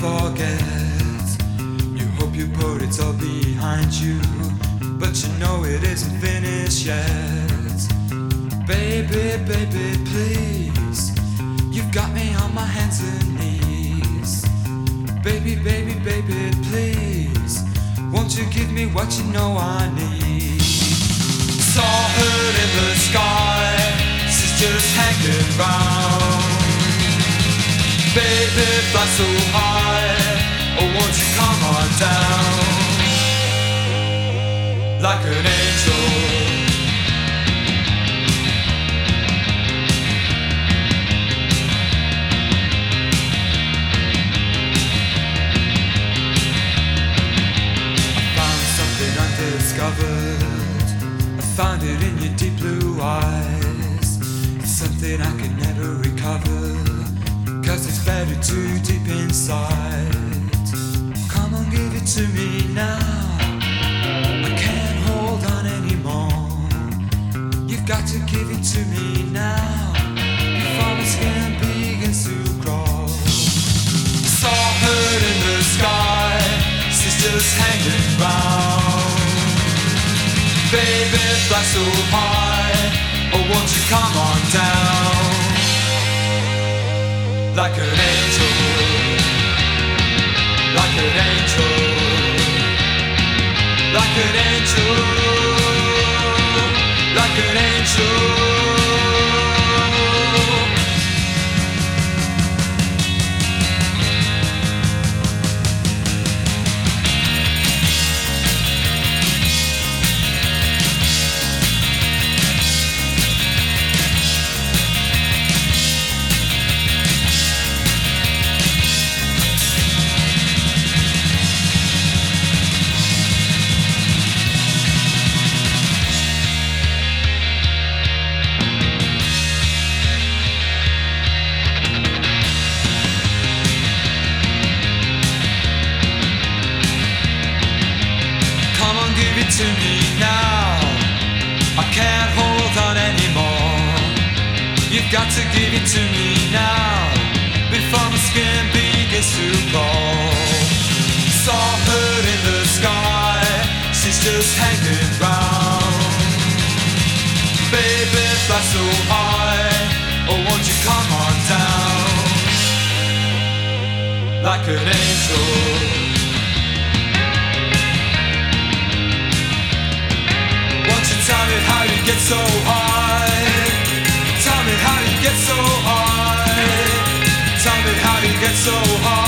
forget. You hope you put it all behind you, but you know it isn't finished yet. Baby, baby, please, you've got me on my hands and knees. Baby, baby, baby, please, won't you give me what you know I need? Saw her in the sky, she's just hanging round. Baby, fly so high, oh won't you come on down? Like an angel, I found something undiscovered. I found it in your deep blue eyes. It's something I can never recover, 'cause it's buried too deep inside. Come on, give it to me now. I can't hold on anymore. You've got to give it to me now, before my skin begins to crawl. Saw her in the sky, she's just hanging round. Baby, fly so high, oh won't you come on down? Like an angel, like an angel, like an angel, like an angel. To me now, I can't hold on anymore. You've got to give it to me now, before my skin begins to crawl. Saw her in the sky, she's just hanging round. Baby, fly so high, oh won't you come on down? Like an angel, tell me how you get so high. Tell me how you get so high. Tell me how you get so high.